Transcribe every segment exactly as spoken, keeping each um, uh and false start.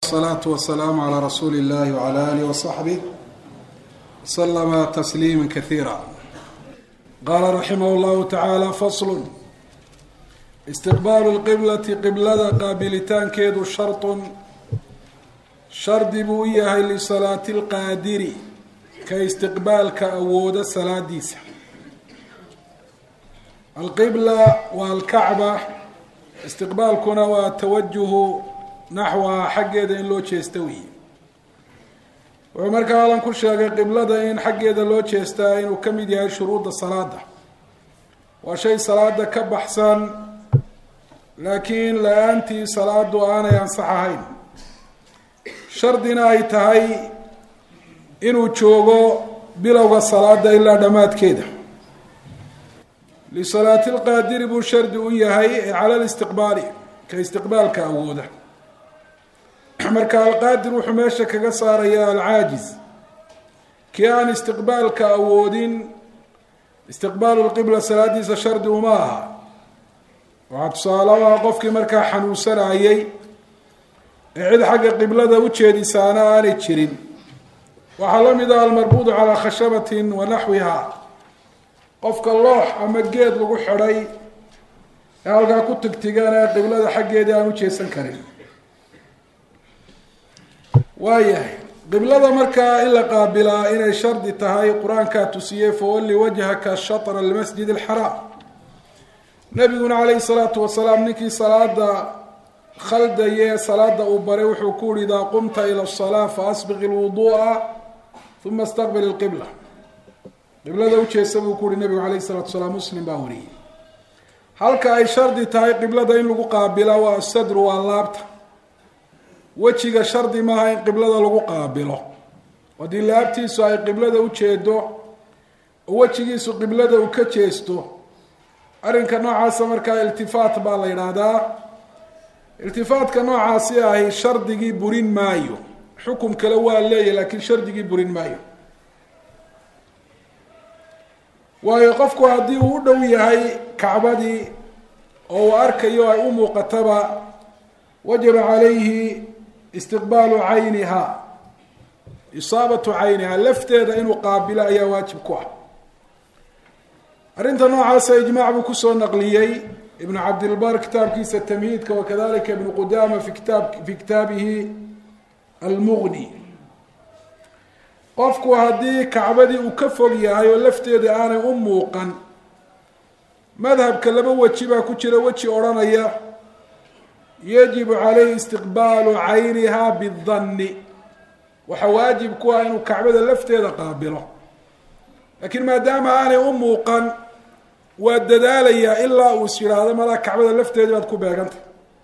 الصلاة والسلام على رسول الله وعلى آله وصحبه سلم تسليما كثيرا. قال رحمه الله تعالى: فصل: استقبال القبلة قبلة قابلتان كيدو شرط شرد بويها لصلاة القادر كاستقبال كأود صلاة ديسة. القبلة والكعبة استقبال كنا وتوجه نحو حقيدا إن لو تشيستوي ومركا على كل شيء قبلة إن حقيدا لو تشيستاين وكم يدي شروط الصلاة وشيء صلاة كبحسن لكن لا أنتي صلاة وأنا ينصحهين شردنا أيتهاي إنو تشوغو بلوغ الصلاة إلا دمات كده لصلاة القادر بشرد وياهي على الاستقبال كاستقبال كأوده marka alqaadir wuxuu meesha kaga saarayaa alcaajiz kii aan istiqbaalka awoodin istiqbaalu lqibla salaadiisa shardi uma aha. waxaa tusaalaha qofkii markaa xanuunsanayay ee cid xagga qiblada u jeedisaana aanay jirin. waxaa la mid ah almarbuudu calaa khashabatin wa naxwiha, qofka loox ama geed lagu xidhay ee halkaa ku tigtigaana qiblada xaggeedii aan u jeesan karin. waayahay qiblada markaa in la qaabilaa inay shardi tahay qur-aankaa tusiyey fawalli wajhaka shatra almasjid alxaraam. nabiguna calayhi salaatu wasalaam ninkii salaada khaldaye salaada uu baray wuxuu ku yihi idaa qumta ila asalaa faasbiq ilwuduu'a uma istaqbil ilqibla. qiblada ujeesa buu ku yihi nabigu calayhi salatu wasalaam, muslim baa wariyey. halka ay shardi tahay qiblada in lagu qaabilaa waa asadru, waa laabta. wejiga shardi maaha in qiblada lagu qaabilo. haddii laabtiisu ay qiblada u jeedo oo wejigiisu qiblada uu ka jeesto, arrinka noocaasa markaa iltifaat baa la yidhaahdaa. iltifaatka noocaasi ahi shardigii burin maayo, xukum kale waa leeyahy laakiin shardigii burin maayo. waayo qofku haddii uu u dhow yahay kacbadii oo uu arkayo ay u muuqataba, wajaba calayhi istiqbaalu cayniha, isaabatu cayniha, lafteeda inuu qaabilo ayaa waajib ku ah. arrinta noocaasa ijmaac buu kusoo naqliyey ibnu cabdilbar kitaabkiisa tamhiidka, wakadalika ibnu qudaama fi kitaab fi kitaabihi almughni. qofku haddii kacbadii uu ka fog yahay oo lafteeda aanay u muuqan, madhabka laba weji baa ku jira. weji odhanaya yajibu calayhi istiqbaalu cayniha bidanni, waxaa waajib ku ah inuu kacbada lafteeda qaabilo, laakiin maadaama aanay u muuqan waa dadaalayaa ilaa uu is yidhaahdo malaa kacbada lafteedii baad ku beegantay.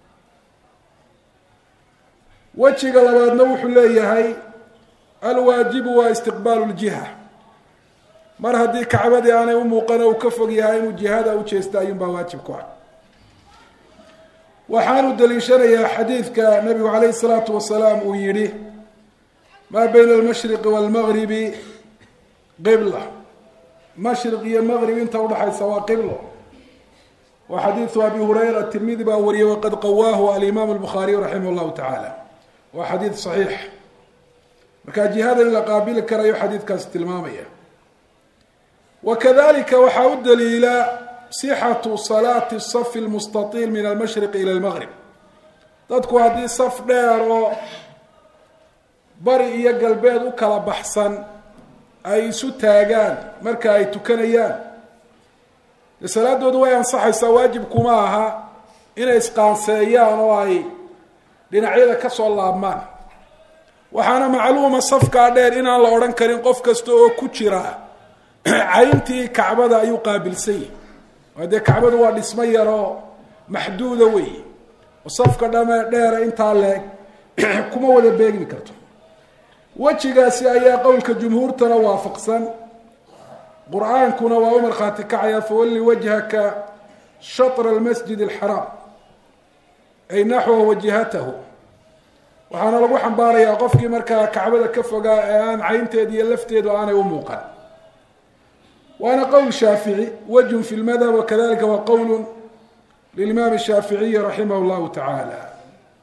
wejiga labaadna wuxuu leeyahay alwaajibu waa istiqbaalu ljiha. mar haddii kacbadii aanay u muuqan oo uu ka fog yahay inuu jihada u jeesta ayuunbaa waajib ku ah. waxaanu daliishanayaa xadiidka nabigu calayhi salaatu wasalaam uu yihi maa bayna almashriqi waalmagribi qibla, mashriq iyo maqrib inta udhaxaysa waa qiblo. wa xadiidu abi hurayra tirmidi baa wariyey waqad qawaahu alimaam albukhaariy raximah llahu tacaala. waa xadiid saxiix. markaa jihada in la qaabili karayo xadiidkaasi tilmaamaya. wakadalika waxaa u daliila sixatu salaati safi lmustatiil min almashriqi ila almaqrib. dadku haddii saf dheer oo bari iyo galbeed u kala baxsan ay isu taagaan marka ay tukanayaan, dee salaadoodu way ansaxaysaa. waajib kuma aha inay isqaanseeyaan oo ay dhinacyada ka soo laabmaan. waxaana macluuma safkaa dheer inaan la odhan karin qof kasta oo ku jira cayntii kacbada ayuu qaabilsan yahay. dee kacbadu waa dhismo yaroo maxduuda wey, oo safka dhame dheera intaa leeg kuma wada beegmi karto. wejigaasi ayaa qowlka jumhuurtana waafaqsan. qur-aankuna waa u markhaati kacaya fawalli wajhaka shatra almasjid alxaraam ay naxwa wajihatahu. waxaana lagu xambaarayaa qofkii markaa kacbada ka fogaa ee aan caynteeda iyo lafteedu aanay u muuqan. waana qowl shaafici, wajhun fi lmadhab, wakadalika waa qowl lilimaam shaaficiyi raximah llahu tacaala.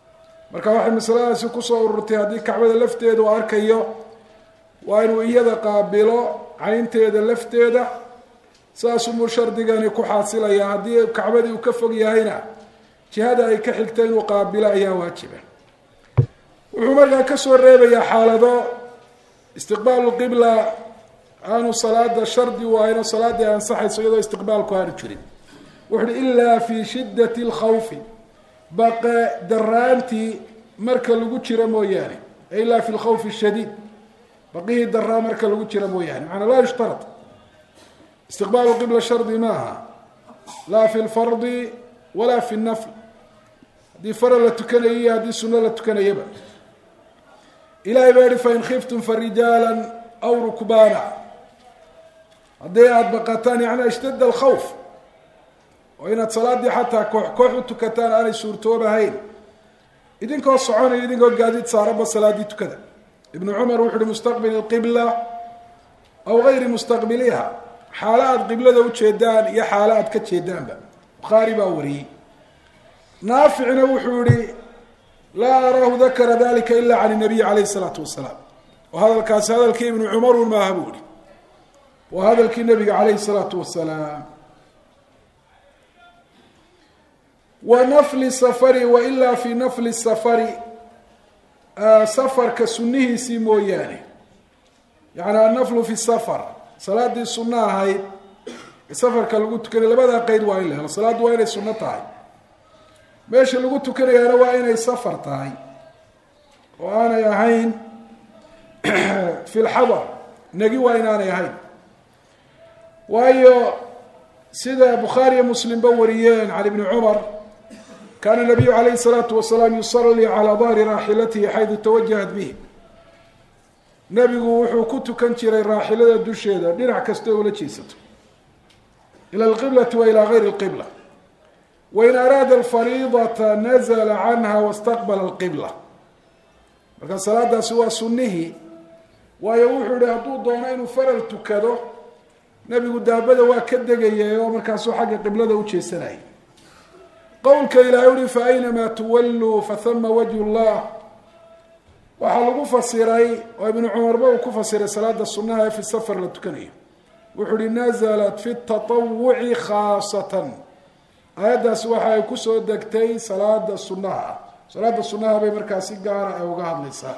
marka waxay masaladaasi kusoo ururtay haddii kacbada lafteeda uu arkayo waa inuu iyada qaabilo caynteeda lafteeda saasumuu shardigani ku xaasilaya. haddii kacbadii uu ka fog yahayna jihada ay ka xigta inuu qaabilo ayaa waajiba. wuxuu markaa kasoo reebayaa xaalado istiqbaalu qibla aanu salaada shardi waayno salaadii ansaxayso iyadoo istiqbaalku aanu jirin. wuxu uhi ilaa fi shiddati lkhawfi, baqe daraantii marka lagu jiro mooyaane, ilaa fi lkhawfi shadiid, baqihii daraa marka lagu jiro mooyaane. macanaa laa yushtarad istiqbaalu qibla shardi maaha laa fi lfardi walaa fi nafl, haddii faral la tukanayo iyo haddii sunno la tukanayaba. ilahay baa yihi fain khiftum farijaala aw rukbaana, haddii aada baqataan yani ishtadda alkhawf, oo inaad salaadii xataa koox koox u tukataan aanay suurtoobahayn, idinkoo soconayo idinkoo gaadiid saaraba salaadii tukada. ibnu cumar wuxu uhi mustaqbil lqibla aw gayri mustaqbiliha, xaalo aada qiblada ujeedaan iyo xaalo aad ka jeedaanba. bukhaari baa wariyey. naaficna wuxuu yihi laa araahu dakara dalika ila can nabiy calayh isalaatu wasalaam, oo hadalkaasi hadalkii ibnu cumarun maaha buu ihi, waa hadalkii nabiga calayhi salaatu wasalaam. wa nafli safari wa ilaa fi nafli safari, safarka sunnihiisii mooyaane, yani annaflu fi safar, salaadii sunno ahayd safarka lagu tukanay, labadaa qeyd waa in la helo. salaaddu waa inay sunno tahay, meesha lagu tukanayaana waa inay safar tahay oo aanay ahayn fi lxadar, negi waa inaanay ahayn. waayo sida bukhaariyo muslimba wariyeen can ibni cumar, kaana nabiyu calayhi salaatu wasalaam yusalii calaa dahri raaxilatihi xaydu tawajahat bihi, nebigu wuxuu ku tukan jiray raaxilada dusheeda dhinac kasta ula jeesato, ila alqiblati wa ilaa gayri lqibla. wain araada alfariidata nazla canha wastaqbala alqibla, marka salaadaasi waa sunnihii. waayo wuxuu yihi hadduu doono inuu faral tukado, nebigu daabada waa ka degayay oo markaasuu xagga qiblada u jeesanayay. qowlka ilahay uhi fa aynamaa tuwalluu fahama wajhu llah, waxaa lagu fasiray oo ibnu cumarba uu ku fasiray salaada sunnaha ee fi safar la tukanayo. wuxuu uhi nazalat fi tatawuci khaasatan, aayaddaasi waxa ay kusoo degtay salaada sunnaha ah. salaada sunnaha bay markaa si gaara ay uga hadlaysaa.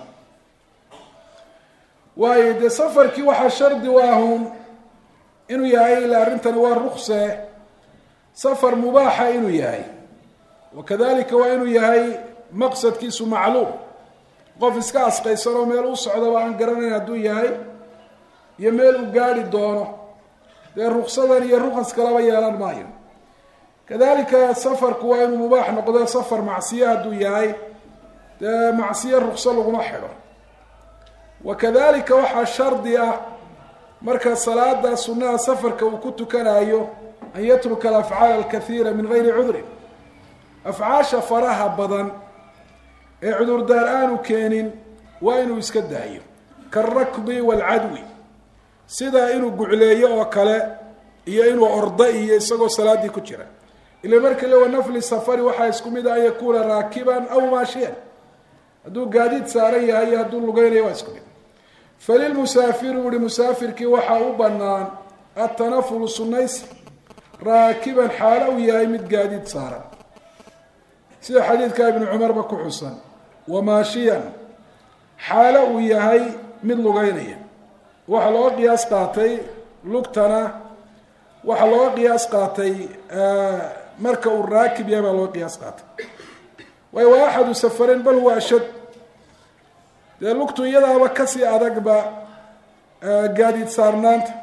waayo dee safarkii waxaa shardi u ahun inuu yahay, ila arrintani waa rukse, safar mubaaxa inuu yahay, wakadalika waa inuu yahay maqsadkiisu macluum, qof iska asqaysan oo meel u socdaba aan garanayn hadduu yahay, iyo meel uu gaari doono, dee ruksadan iyo rukas kalaba yeelan maayo. kadalika safarku waa inuu mubaax noqdo, safar macsiye hadduu yahay dee macsiye rukso laguma xidho. wakadalika waxaa shardi ah marka salaada sunnaha safarka uu ku tukanayo an yatruka alafcaal alkathiira min gayri cudrin, afcaasha faraha badan ee cudurdaar aanu keenin waa inuu iska daayo, karakdi waalcadwi, sida inuu gucleeyo oo kale iyo inuu ordo iyo isagoo salaadii ku jira. ila marka le wa nafli safari waxaa isku mid a an yakuuna raakiban aw maashiyan, hadduu gaadiid saaran yahay iyo hadduu lugeynayo waa isku mid. falilmusaafiri uhi musaafirkii waxaa u banaan atanafulu sunaysi raakiban xaalo uu yahay mid gaadiid saaran, sida xadiidka ibnu cumarba ku xusan, wa maashiyan xaalo uu yahay mid lugeynaya. waxaa looga qiyaas qaatay lugtana, waxaa looga qiyaas qaatay marka uu raakib yahay baa looga qiyaas qaatay. waayo waa axadu safareyn bal huwa ashad, dee lugtu iyadaaba kasii adagba gaadiid saarnaanta.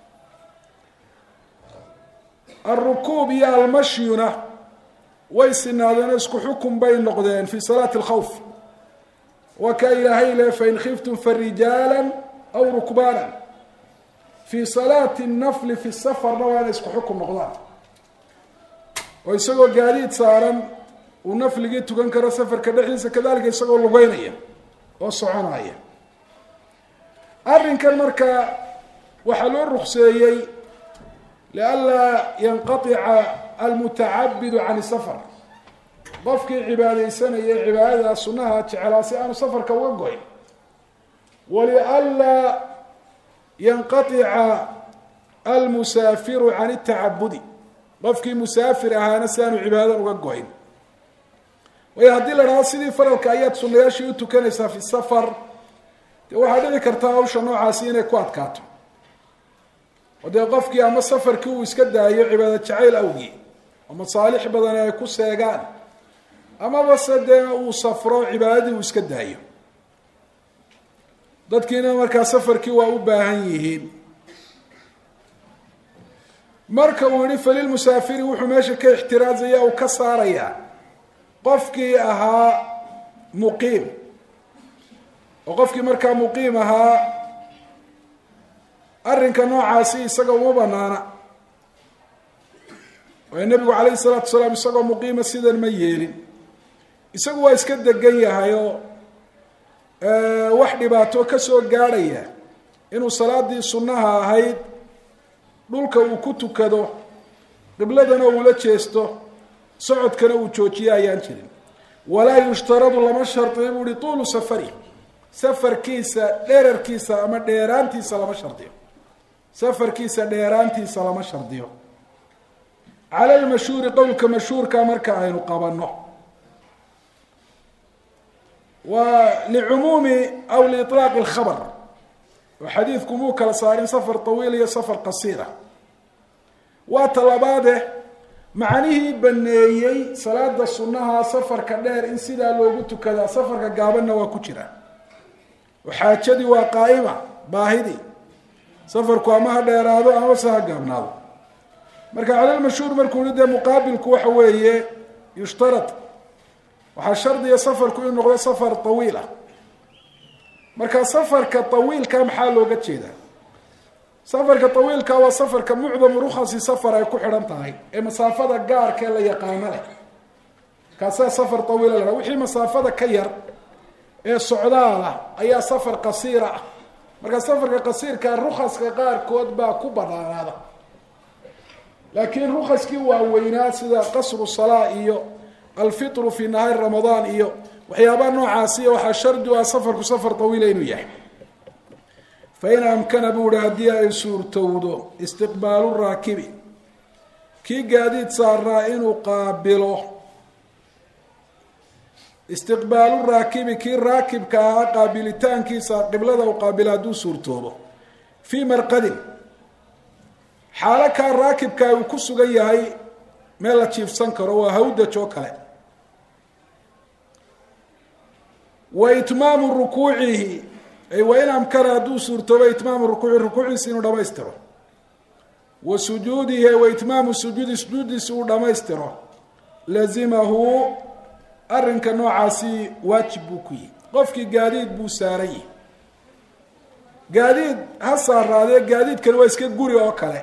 alrukuub iyo almashyuna way sinaadeen, isku xukun bay noqdeen fi salaati alkhawf. waa ka ilaahay le fain khiftum farijaala aw rukbaana, fi salaati nafli fi safarna waa inay isku xukun noqdaan, oo isagoo gaadiid saaran uu nafligii tukan karo safarka dhexdiisa, kadalika isagoo lugeynaya oo soconaya. arrinkan marka waxaa loo rukseeyey lianlaa yanqaطica almutacabidu can safar, qofkii cibaadaysanaya cibaadada sunnaha jeclaa si aanu safarka uga goyn walianlaa yanqatica almusaafiru can itacabudi qofkii musaafir ahaana si aanu cibaadadan uga goyn waayo haddii la dhahdo sidii faralka ayaad sunnayaashii u tukanaysaa fi safar dee waxaa dhici kartaa hawsha noocaasi inay ku adkaato oo dee qofkii ama safarkii uu iska daayo cibaada jacayl awgii oo masaalix badan ay ku seegaan amaba se dee uu safro cibaadadii uu iska daayo dadkiina markaa safarkii waa u baahan yihiin marka uu yihi falilmusaafiri wuxuu meesha ka ixtiraazaya uu ka saarayaa qofkii ahaa muqiim oo qofkii markaa muqiim ahaa arrinka noocaasi isaga uma banaana waayo nebigu calayhi salaatu wasalaam isagoo muqiima sidan ma yeelin isagu waa iska degan yahay oo wax dhibaato ka soo gaadhaya inuu salaadii sunnaha ahayd dhulka uu ku tukado qibladana uula jeesto socodkana uu joojiye ayaan jirin walaa yushtaradu lama shardiyo buu uhi tuulu safari safarkiisa dherarkiisa ama dheeraantiisa lama shardiyo safarkiisa dheeraantiisa lama shardiyo cala almashhuuri qowlka mashhuurka marka aynu qabanno wa licumuumi aw liiطlaaqi alkhabar oo xadiidku muu kala saarin safar tawiil iyo safar qasiira waa talabaade macnihii baneeyey salaada sunnaha safarka dheer in sidaa loogu tukadaa safarka gaabanna waa ku jira oo xaajadii waa qaa'ima baahidii safarku ama ha dheeraado ama se ha gaabnaado marka calalmashhuur markuu yihi dee muqaabilku waxa weeye yushtarad waxaa shardiya safarku inuu noqdo safar tawiila marka safarka tawiilka maxaa looga jeedaa safarka tawiilka waa safarka mucdamu rukhasi safar ay ku xidhan tahay ee masaafada gaarka ee la yaqaano leh kaasaa safar tawiila la wixii masaafada ka yar ee socdaala ayaa safar qasiira ah marka safarka qasiirka rukhaska qaarkood baa ku banaanaada laakiin rukhaskii waaweynaa sida qasru salaa iyo alfitru fi nahaari ramadaan iyo waxyaabaha noocaasiya waxaa shardi u ah safarku safar tawiila inuu yahay fain amkana buu hi haddii ay suurtowdo istiqbaalu raakibi kii gaadiid saaraa inuu qaabilo istiqbaalu raakibi kii raakibka ahaa qaabilitaankiisa qiblada u qaabila hadduu suurtoobo fii marqadin xaalo kaa raakibka uu ku sugan yahay meel la jiifsan karo waa hawdaj oo kale wa itmaamu rukuucihi ay wa in amkana hadduu suurtoobo itmaamu rukuuci rukuuciisi inuu dhamaystiro wa sujuudihi wa itmaamu sujuudi sujuudiisi uu dhamaystiro lazimahu arrinka noocaasi waajib buu ku yihi qofkii gaadiid buu saaran yihi gaadiid ha saaraadee gaadiidkani waa iska guri oo kale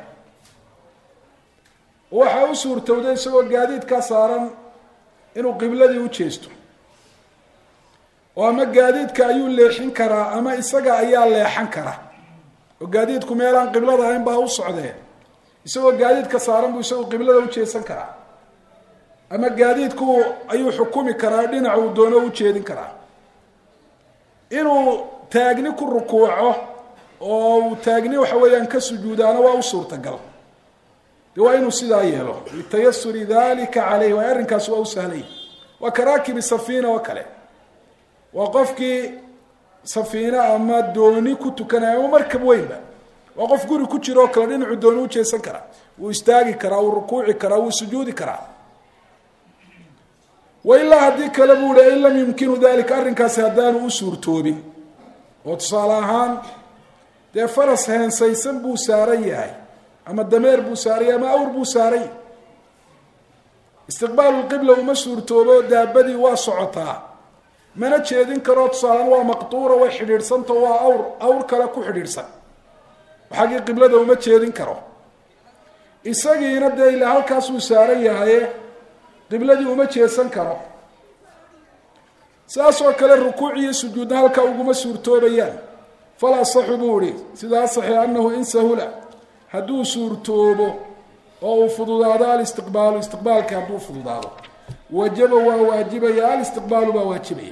waxaa u suurtowday isagoo gaadiidkaa saaran inuu qibladii u jeesto oo ama gaadiidka ayuu leexin karaa ama isaga ayaa leexan kara oo gaadiidku meelaan qiblada ahayn baa u socdee isagoo gaadiidka saaran buu isagu qiblada u jeesan karaa ama gaadiidku ayuu xukumi karaa dhinac uu doono u jeedin karaa inuu taagni ku rukuuco oo uu taagni waxa weeyaan ka sujuudaana waa u suurtagal de waa inuu sidaa yeelo litayasuri dalika caleyh waa arrinkaasi waa u sahlay waa karaakibi safiina oo kale waa qofkii safiina ama dooni ku tukanaya ama markab weynba waa qof guri ku jiro oo kale dhinacu dooni u jeesan karaa wuu istaagi karaa wuu rukuuci karaa wuu sujuudi karaa wailaa haddii kale buu hi in lam yumkinu dalika arrinkaasi haddaanu u suurtoobin oo tusaale ahaan dee faras heensaysan buu saaran yahay ama dameer buu saaran yahay ama awr buu saaran yahay istiqbaalu lqibla uma suurtoobo daabadii waa socotaa mana jeedin karo tusaalaan waa maqtuura way xidhiidhsanta waa awr awr kale ku xidhiidhsan xaggii qiblada uma jeedin karo isagiina dee ilaa halkaasuu saaran yahaye qibladii uma jeesan karo saas oo kale rukuuc iyo sujuudna halkaa uguma suurtoobayaan fal asaxu buu ihi sida asaxi annahu in sahula hadduu suurtoobo oo uu fududaado alistiqbaalu istiqbaalka hadduu fududaado wajaba waa waajibaya alistiqbaalu baa waajibaya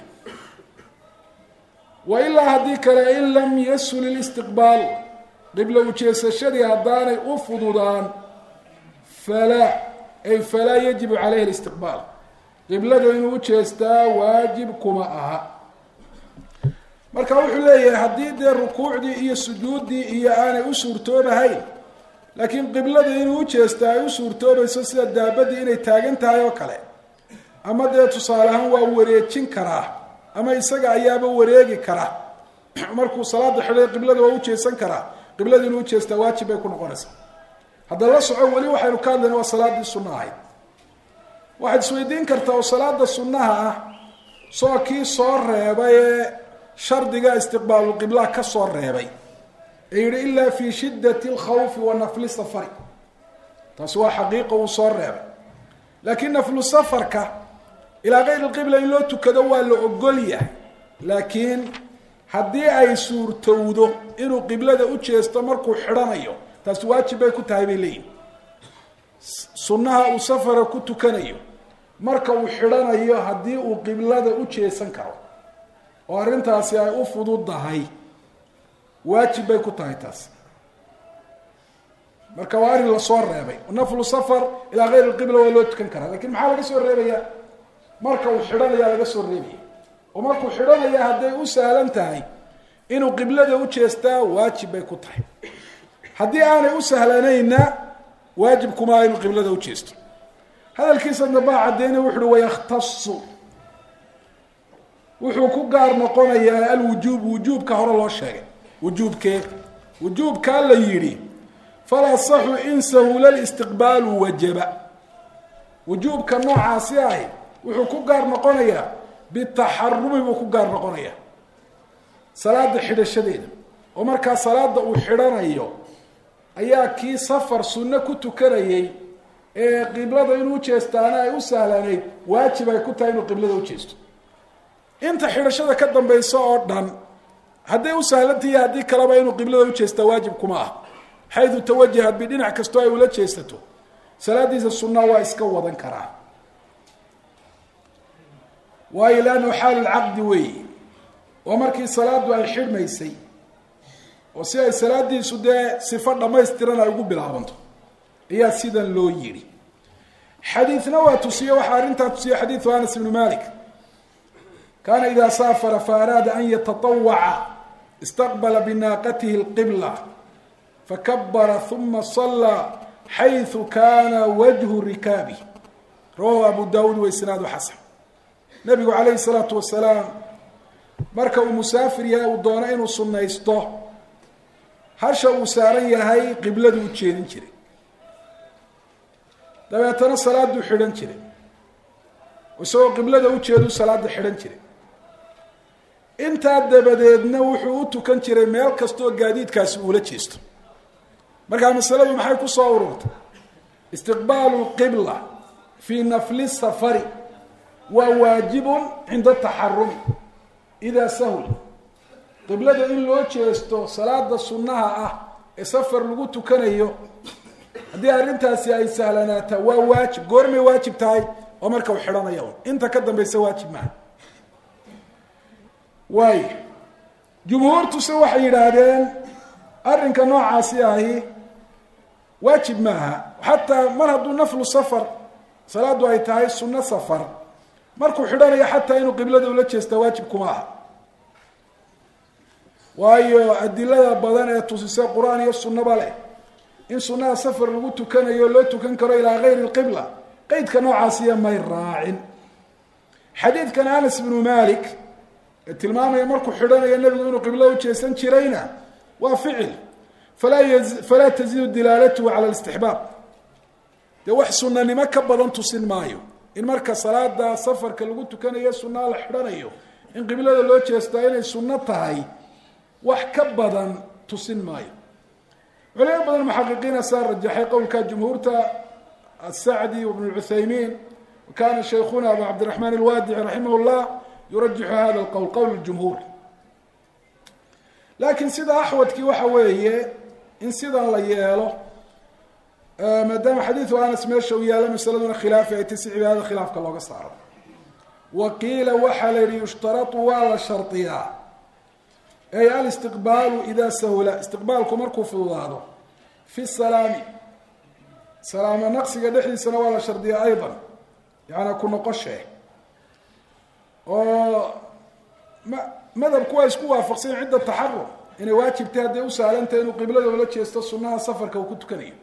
wa ilaa haddii kale in lam yasul ilistiqbaalu qiblo ujeesashadii haddaanay u fududaan falaa ay falaa yajibu caleyhi alistiqbaal qiblada inuu ujeestaa waajib kuma aha marka wuxuu leeyahay haddii dee rukuucdii iyo sujuuddii iyo aanay u suurtoobahayn laakiin qiblada inuu ujeestaa ay u suurtoobayso sida daabadii inay taagan tahay oo kale ama dee tusaale ahaan waa wareejin karaa ama isaga ayaaba wareegi kara markuu salaada xidhay qiblada waa ujeesan karaa qiblada inuu ujeestaa waajib bay ku noqonaysaa hadda la soco weli waxaynu ka hadlayna waa salaadii sunna ahayd waxaad isweydiin kartaa oo salaada sunnaha ah soo kii soo reebay ee shardiga istiqbaalulqibla ka soo reebay ee yihi ilaa fi shiddati alkhawfi wa nafli safari taasi waa xaqiiqa uu soo reebay laakiin naflu safarka ilaa kayr alqibla in loo tukado waa la ogol yahay laakiin haddii ay suurtowdo inuu qiblada u jeesto markuu xidhanayo taasi waajib bay ku tahay bay leeyihin sunnaha uu safara ku tukanayo marka uu xidhanayo haddii uu qiblada u jeesan karo oo arrintaasi ay u fududahay waajib bay ku tahay taasi marka waa arrin lasoo reebay naflu safar ilaa kayr alqibla waa loo tukan karaa lakin maxaa laga soo reebaya marka uu xidhanaya laga soo reebaya oo markuu xidhanaya hadday u sahlan tahay inuu qiblada u jeestaa waajib bay ku tahay haddii aanay u sahlanayna waajib kuma inuu qiblada u jeesto hadalkiisa dambaa caddeynay wuxu uhi wayakhtasu wuxuu ku gaar noqonayaa alwujuub wujuubka hore loo sheegay wujuubkee wujuubkaa la yidhi fala saxu in sahula listiqbaalu wajaba wujuubka noocaasi ahi wuxuu ku gaar noqonayaa bitaxarumi buu ku gaar noqonayaa salaada xidhashadeeda oo markaa salaada uu xidhanayo ayaa kii safar sunno ku tukanayay ee qiblada inuu ujeestaana ay u sahlanayd waajib ay ku tahay inuu qiblada ujeesto inta xidhashada ka dambaysa oo dhan hadday u sahlantahiy haddii kaleba inuu qiblada ujeestaa waajib kuma ah xaydu tawajahad bi dhinac kastoo ay ula jeesato salaadiisa sunnaa waa iska wadan karaa waayo laannu xaalulcaqdi weeye oo markii salaadu ay xidhmaysay oo si ay salaadiisu dee sifo dhamaystiran ay ugu bilaabanto ayaa sidan loo yidhi xadiidna waa tusiye waxaa arrintaa tusiye xadiidu anas ibnu malik kaana idaa saafara faaraada an yatatawaca istaqbala binaaqatihi alqibla fakabara uma sallaa xayثu kana wajhu rikaabi rawahu abu dawuud wa isnaadu xasan nabigu calayhi salaatu wasalaam marka uu musaafir yahay uu doono inuu sunnaysto hasha uu saaran yahay qibladu u jeedin jiray dabeetana salaaduu xidhan jiray isagoo qiblada u jeedu salaada xidhan jiray intaa dabadeedna wuxuu u tukan jiray meel kastoo gaadiidkaasi uula jeesto markaa masaladu maxay ku soo ururtay istiqbaalu lqibla fii nafli safari waa waajibun cinda taxarumi idaa sahul qiblada in loo jeesto salaada sunnaha ah ee safar lagu tukanayo haddii arrintaasi ay sahlanaataa waa waajib goormay waajib tahay oo marka u xidhanaya inta ka dambaysa waajib maaha waayo jumhuurtuse waxay yidhaahdeen arrinka noocaasi ahi waajib maaha xataa mar hadduu naflu safar salaadu ay tahay sunno safar markuu xidhanayo xataa inuu qiblada ula jeestaa waajib kuma aha waayo adilada badan ee tusisa qur-aan iyo sunnaba leh in sunnaha safar lagu tukanayo loo tukan karo ilaa kayri lqibla qeydka noocaasiya may raacin xadiidkan anas ibnu malik ee tilmaamaya markuu xidhanayo nebigu inuu qiblo u jeesan jirayna waa ficil falaa falaa taziidu dilaalatuhu cala listixbaab dee wax sunanimo ka badan tusin maayo in marka salaada safarka lagu tukanayo sunnaha la xidhanayo in qiblada loo jeestaa inay sunno tahay wax ka badan tusin maayo culimo badan muxaqiqiina saa rajaxay qowlka jumhuurta asacdi ibn lcuthaymiin wakana shaykhuna abu cabdiraxmaan alwaadici raximah llah yurajixu hada lqowl qowl ljumhuur laakiin sida axwadkii waxa weeye in sidan la yeelo maadaama xadiidu anas meesha uu yaalla masaladuna khilaafi ay tasi cibaadada khilaafka looga saaro. waqiila waxaa la yihi yushtaratu waa la shardiyaa ay alistiqbaalu idaa sahula, istiqbaalku markuu fududaado, fi salaami salaamo naqsiga dhexdiisana waa la shardiyaa aydan, yaani ku noqoshee. oo ma madhabku waa isku waafaqsan cidda taxarum inay waajibtay hadday u saalantahay inuu qiblada ula jeesto sunnaha safarka uu ku tukanayo.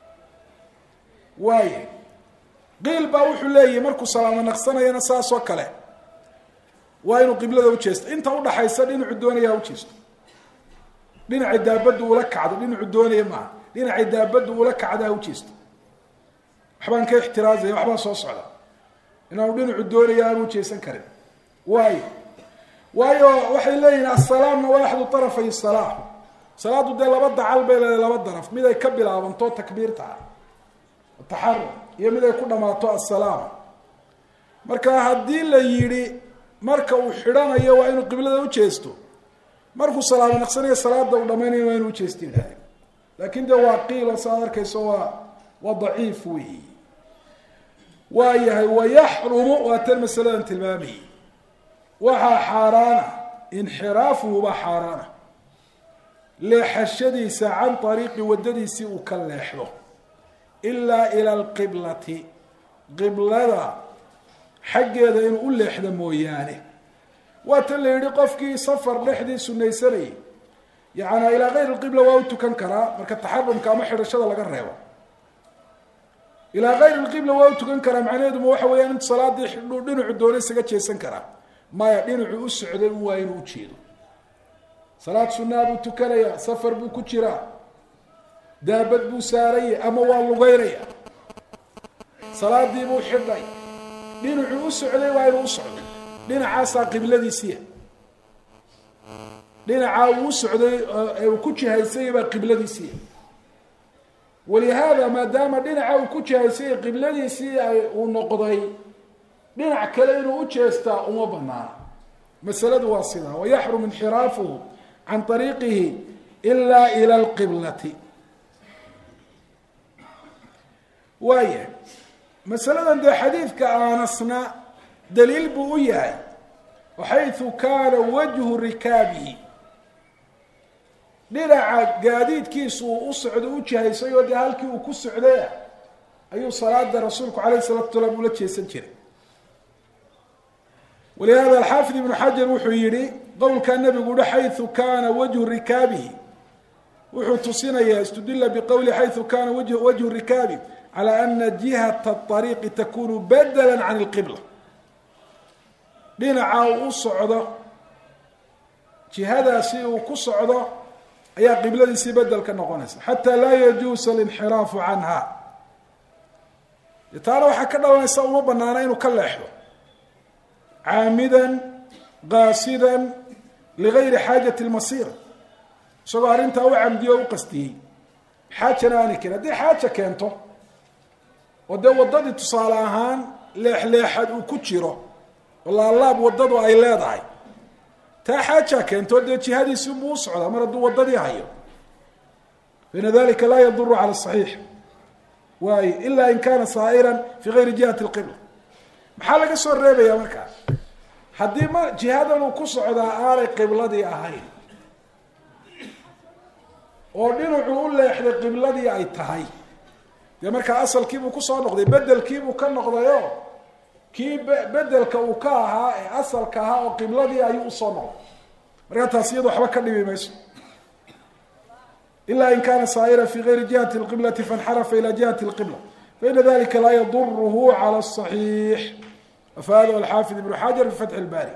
waaye qiil baa wuxuu leeyahay markuu salaamo naqsanayana saas oo kale waa inuu qiblada u jeesto, inta udhaxaysa dhinacu doonaya u jeesto. dhinacay daabaddu ula kacdo dhinacu doonaya maaha, dhinacay daabaddu ula kacdaa u jeesto. waxbaan ka ixtiraazaya, waxbaan soo socda, inaanu dhinacu doonaya aanu jeesan karin. waayo waayo waxay leeyihin assalaamna waa axdu tarafay salaa, salaadu dee laba dacal bay leedahay, laba daraf, mid ay ka bilaabanto takbiirta ah taxarum iyo mid ay ku dhamaato assalaam. marka haddii la yidhi marka uu xidhanayo waa inuu qiblada u jeesto, markuu salaamo naqsanayo salaada uu dhamaynayo waa inuu ujeestin lahay. laakin dee waa qiilo saad arkayso waa waa daciif weyi. waa yahay wayaxrumu waa tan masaladan tilmaamayay, waxaa xaaraana inxiraafuhu baa xaaraana, leexashadiisa can ariiqi waddadiisii uu ka leexdo, ilaa ila alqiblati qiblada xaggeeda inuu u leexdo mooyaane. waa tan la yihi qofkii safar dhexdii sunaysanayay yaani ilaa kayr lqibla waa u tukan karaa marka taxarumka ama xidhashada laga reebo. ilaa kayr lqibla waa u tukan karaa macnaheedu ma waxa weeyaan intu salaadii xidhu dhinacu doona isaga jeesan karaa, maya dhinacu u socday un waa inuu ujeedo. salaad sunaa buu tukanaya, safar buu ku jiraa, daabad buu saaraya ama waa lugeynaya, salaadii buu xidhay, dhinacu u socday waa inuu u socdo, dhinacaasaa qibladiisiya, dhinacaa uu u socday ee uu ku jihaysanya baa qibladiisiya. walihaada maadaama dhinaca uu ku jihaysanya qibladiisii ay uu noqday, dhinac kale inuu u jeestaa uma banaana. masaladu waa sidaa, wayaxrum inxiraafuhu can ariiqihi ilaa ila alqiblati. waaya masaladan dee xadiidka aanasna daliil buu u yahay, waxaytu kaana wajhu rikaabihi, dhinaca gaadiidkiisu uu u socdo u jihaysay oo dee halkii uu ku socdaya ayuu salaada rasuulku calayhi salatu salaam ula jeesan jiray. walihada alxaafid ibnu xajar wuxuu yihi qowlkaa nabigu uhi xaytu kaana wajhu rikaabihi, wuxuu tusinayaa istudila biqowli xaytu kaana wajhu rikaabi calى ana jihata ariiqi takunu badala can اlqibla. dhinaca uu u socdo, jihadaasi uu ku socdo ayaa qibladiisii bedel ka noqonaysa, xataa laa yajuusa alinxiraafu canha. taana waxaa ka dhalanaysa uma banaana inuu ka leexdo caamidan qaasidan ligayri xaajati lmasir, isagoo arrintaa u camdiyo o u qastiyey, xaajana aanay keenin. haddii xaaja keento oo dee waddadii tusaale ahaan leexleexad uu ku jiro oo laalaab waddadu ay leedahay, taa xaajaa keento dee jihadiisi unbuu u socdaa mar hadduu waddadii hayo, faina dalika laa yaduru cala saxiix. waayo ilaa in kaana saa'iran fi gayri jihati lqibla. maxaa laga soo reebaya markaa? haddii ma jihadan uu ku socdaa aanay qibladii ahayn oo dhinacuu u leexday qibladii ay tahay, dee markaa asalkiibuu kusoo noqday, bedelkiibuu ka noqdayo kii bedelka uu ka ahaa ee asalka ahaa oo qibladii ayuu usoo noqday. markaa taas iyado waxba ka dhibi mayso. ilaa in kaana saa'ira fi gayri jihati lqiblati faاnxarafa ila jihati lqibla faina dalika laa yaduruhu cala asaxiix. afaadahu alxaafid ibnu xajar fi fatxi lbaari.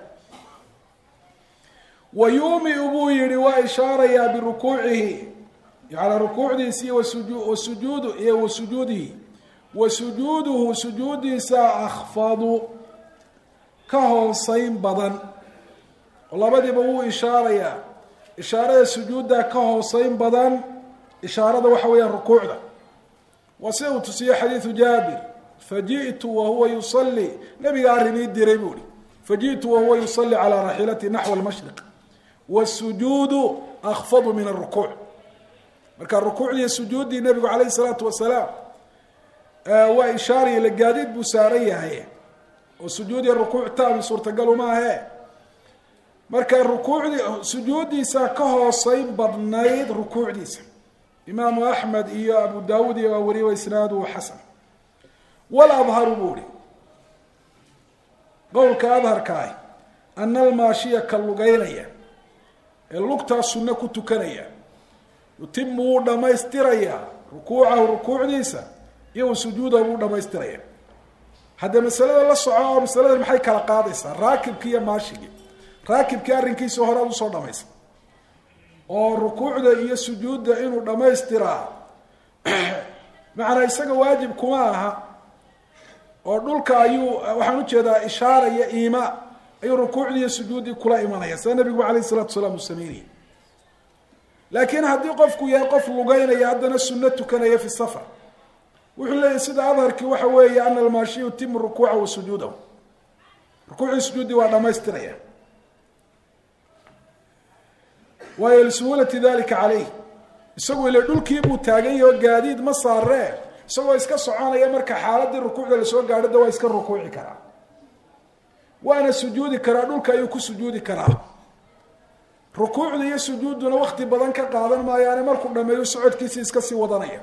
wayuumiu buu yihi waa ishaarayaa birukuucihi, yani rukuucdiisi wasujuud iyo wasujuudihi, wasujuuduhu sujuudiisa akfadu ka hooseyn badan, oo labadiiba wuu ishaarayaa. ishaarada sujuudda ka hooseyn badan, ishaarada waxa weeyaan rukuucda. waa sida uu tusiye xadiidu jaabir, faji'tu wahuwa yusalli, nabiga arrinii diray buu hi, faji'tu wahuwa yusalli calaa raxilati naxwa almashriq wasujuudu akfadu min arukuuc. marka rukuucdii sujuuddii nabigu calayhi salaatu wasalaam waa ishaariya la gaadiid buu saaran yahay oo sujuud iyo rukuuc taabi suurtagalu maahe marka rukuucdii sujuuddiisa ka hoosay badnayd rukuucdiisa imaamu axmed iyo abu daawud iyo waa wariye isnaaduhu xasan wal adharu buuri qowlka adharka ah ana almaashiya ka lugeynaya ee lugtaa sunno ku tukanaya yutimu wuu dhamaystirayaa rukuucahu rukuucdiisa iyo sujuudahu wuu dhamaystiraya hadda masalada la soco oo masalada maxay kala qaadaysaa raakibki iyo maashigi raakibkii arrinkiisa hore usoo dhamaysa oo rukuucda iyo sujuudda inuu dhamaystiraa macnaa isaga waajib kuma aha oo dhulka ayuu waxaan ujeedaa ishaara iyo iima ayuu rukuucdii iyo sujuuddii kula imanaya sida nabigu alayh salatu wasalaam uu sameynayay laakiin haddii qofku yahay qof lugeynaya haddana sunno tukanaya fi safar wuxuu leeyahy sida adharkii waxa weeye ana almaashi yutimu rukuuca wa sujuudahu rukuucii sujuuddii waa dhamaystiraya waayo lisuulati dalika caleyh isagoo ile dhulkii buu taagan yaho gaadiid ma saaree isagoo iska soconaya marka xaaladii rukuucda lasoo gaadhada waa iska rukuuci karaa waana sujuudi karaa dhulka ayuu ku sujuudi karaa rukuucda iyo sujuudduna wakti badan ka qaadan maayaane markuu dhameeyo socodkiisii iska sii wadanaya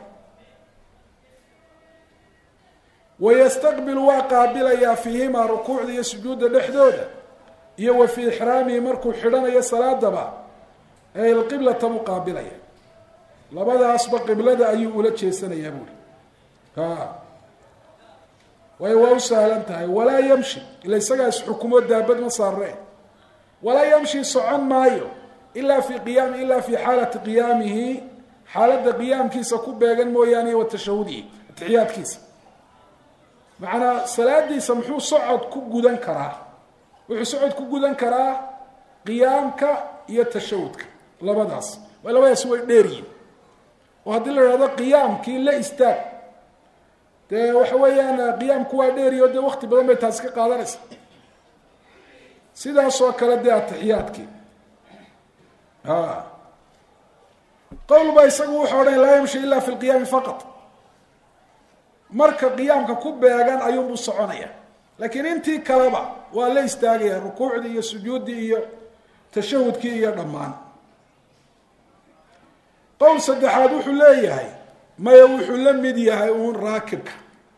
wayastaqbilu waa qaabilayaa fiihimaa rukuucda iyo sujuudda dhexdooda iyo wa fii ixraamihi markuu xidhanayo salaadaba ee alqiblata buu qaabilaya labadaasba qiblada ayuu ula jeesanayaa buuri ha waayo waa u sahlan tahay walaa yamshi ila isagaa isxukumo daabad ma saaree walaa yamshi socon maayo ilaa fi qiyaami ilaa fi xaalati qiyaamihi xaaladda qiyaamkiisa ku beegan mooyaane wa tashahudihi atixiyaadkiisa macnaa salaadiisa muxuu socod ku gudan karaa wuxuu socod ku gudan karaa qiyaamka iyo tashahudka labadaas waa labadaas way dheeryihin oo haddii la ihahdo qiyaamkii la istaag dee waxa weeyaan qiyaamku waa dheeriyo dee wakti badan bay taasi ka qaadanaysa sidaasoo kale dee atixiyaadkii a qowl ba isagu wuxuu odhan laa yamshi ila fi lqiyaami faqat marka qiyaamka ku beegan ayuunbuu soconaya laakiin intii kaleba waa la istaagaya rukuucdii iyo sujuuddii iyo tashahudkii iyo dhammaan qowl saddexaad wuxuu leeyahay maya wuxuu la mid yahay uun raakibka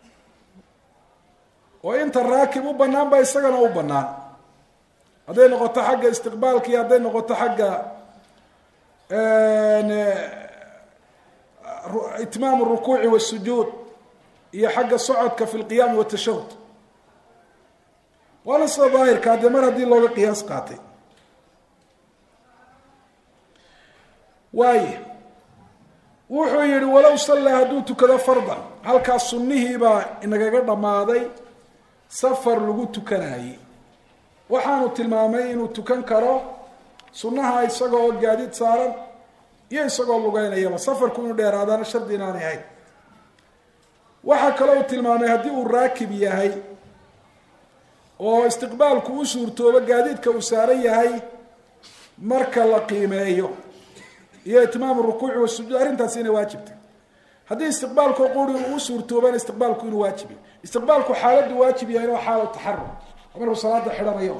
oo inta raakib u banaan ba isagana u banaan hadday noqoto xagga istiqbaalka iyo hadday noqoto xagga itmaam rukuuci wasujuud iyo xagga socodka fi lqiyaami watashahud waana sida daahirka dee mar haddii looga qiyaas qaatay waaye wuxuu yihi walow sallaa hadduu tukado fardan halkaas sunnihii baa inagaga dhammaaday safar lagu tukanayey waxaanu tilmaamay inuu tukan karo sunnaha isagoo oo gaadiid saaran iyo isagoo lugeynayaba safarku inuu dheeraadaana shardi inaanay ahayn waxaa kaloo uu tilmaamay haddii uu raakib yahay oo istiqbaalku u suurtoobo gaadiidka uu saaran yahay marka la qiimeeyo iyo itmaamu rukuuci wasujuud arrintaasi inay waajibtay haddii istiqbaalku quri uu suurtoobana istiqbaalku inuu waajibi istiqbaalku xaaladdu waajib yahay waa xaalad taxarrum markuu salaada xidhanayo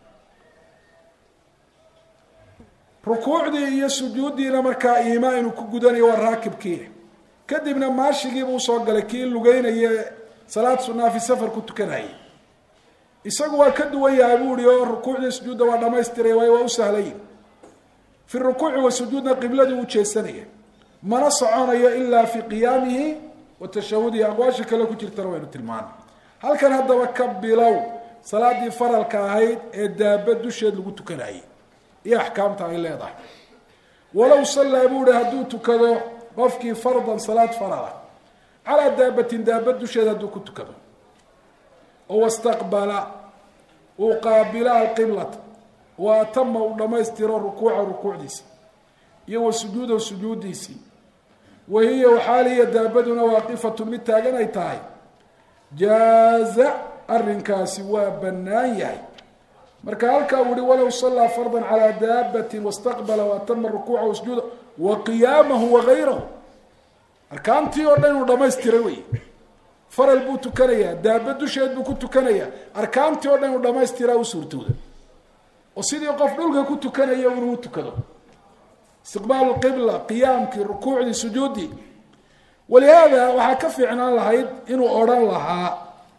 rukuucdii iyo sujuuddiina markaa iimaa inuu ku gudanayo waa raakibkii kadibna maashigiibu usoo galay kii lugeynaye salaad sunaa fi safar ku tukanayay isagu waa ka duwan yahay buu ihi oo rukuucdii sujuudda waa dhamaystiray waayo waa u sahlayin fi rukuuci wasujuudna qibladii u jeesanaya mana soconayo ilaa fi qiyaamihi wa tashahudihi aqwaasha kale ku jirtana waynu tilmaanay halkan haddaba ka bilow salaadii faralka ahayd ee daaba dusheed lagu tukanayay iyo axkaamta ay leedahay walow sallaa buu ihi hadduu tukado qofkii fardan salaad farala calaa daabatin daaba dusheed hadduu ku tukado oo wastaqbala uu qaabila alqiblata wa atama uu dhamaystiro rukuuca rukuucdiisa iyo wa sujuuda sujuuddiisii wahiya waxaaliya daabaduna waaqifatu mid taagan ay tahay jaaza arrinkaasi waa bannaan yahay marka halkaa uu ihi walow sallaa fardan calaa daabatin wastaqbala waatama rukuuca wasujuuda wa qiyaamahu wagayrahu arkaantii oo dhan inuu dhamaystiray wey faral buu tukanayaa, daaba dusheed buu ku tukanayaa, arkaantii oo dhan uu dhamaystiraa u suurtooda oo sidii qof dhulka ku tukanaya inuu tukado. istiqbaalu qibla, qiyaamkii, rukuucdii, sujuuddii. walihaada waxaa ka fiicnaan lahayd inuu odhan lahaa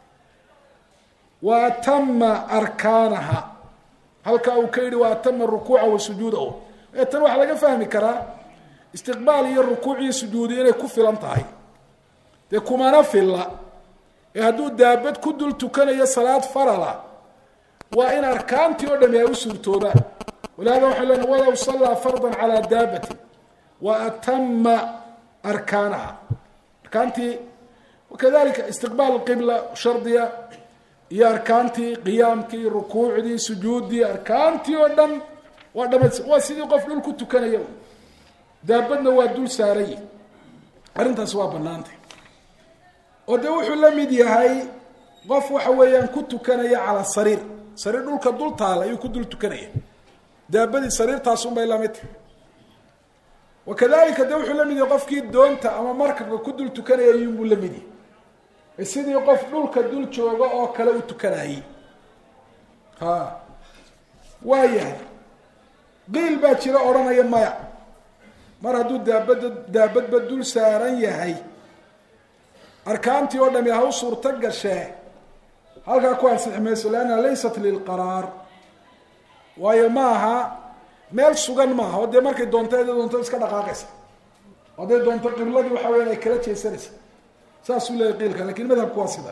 wa atama arkaanaha, halkaa uu ka yidhi wa atama rukuuca wa sujuudahu. ee tan waxaa laga fahmi karaa istiqbaal iyo rukuuc iyo sujuudi inay ku filan tahay, dee kumana filla. ee hadduu daabad ku dul tukanayo salaad farala waa in arkaantii oo dhami ay u suurtoobaan. walihada waxay leena walow sallaa fardan calaa daabatin wa atama arkaanaha, arkaantii. wakadalika istiqbaal qibla shardiya iyo arkaantii, qiyaamkii, rukuucdii, sujuuddii, arkaantii oo dhan waa dhamays waa sidii qof dhul ku tukanaya. daabadna waa dul saaray, arrintaas waa banaantay. oo dee wuxuu la mid yahay qof waxa weeyaan ku tukanaya calaa sariir, sariir dhulka dul taala ayuu ku dul tukanaya. daabadii sariirtaas unbay lamid tahay. wakadalika dee wuxuu la mid yahay qofkii doonta ama markabka ku dul tukanaya ayuunbuu la mid yahay, sidii qof dhulka dul jooga oo kale u tukanayay. ha waa yahay qiil baa jira odhanaya maya, mar hadduu daabada daabadba dul saaran yahay, arkaantii oo dhami ha u suurto gashee halkaa ku ansixi mayso, liannaha laysat lilqaraar. waayo ma aha meel sugan maaha, oo dee markay doonto eda doonto iska dhaqaaqaysa, hadday doonto qibladii waxa weyan ay kala jeesanaysa. saasuu leeyahy qiilka, lakin madhabku waa sida.